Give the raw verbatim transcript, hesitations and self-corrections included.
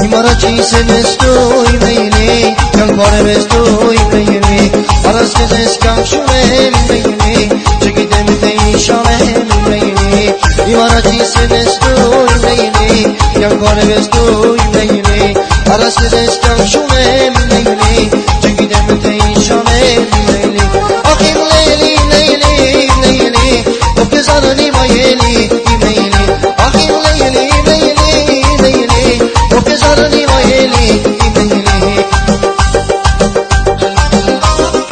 Imarachi se ne stoi meini, yang pare me stoi meini. Aras ke des kam shune meini, chigite me te shane meini. Imarachi se ne stoi meini, yang pare me stoi meini. Aras ke des kam shune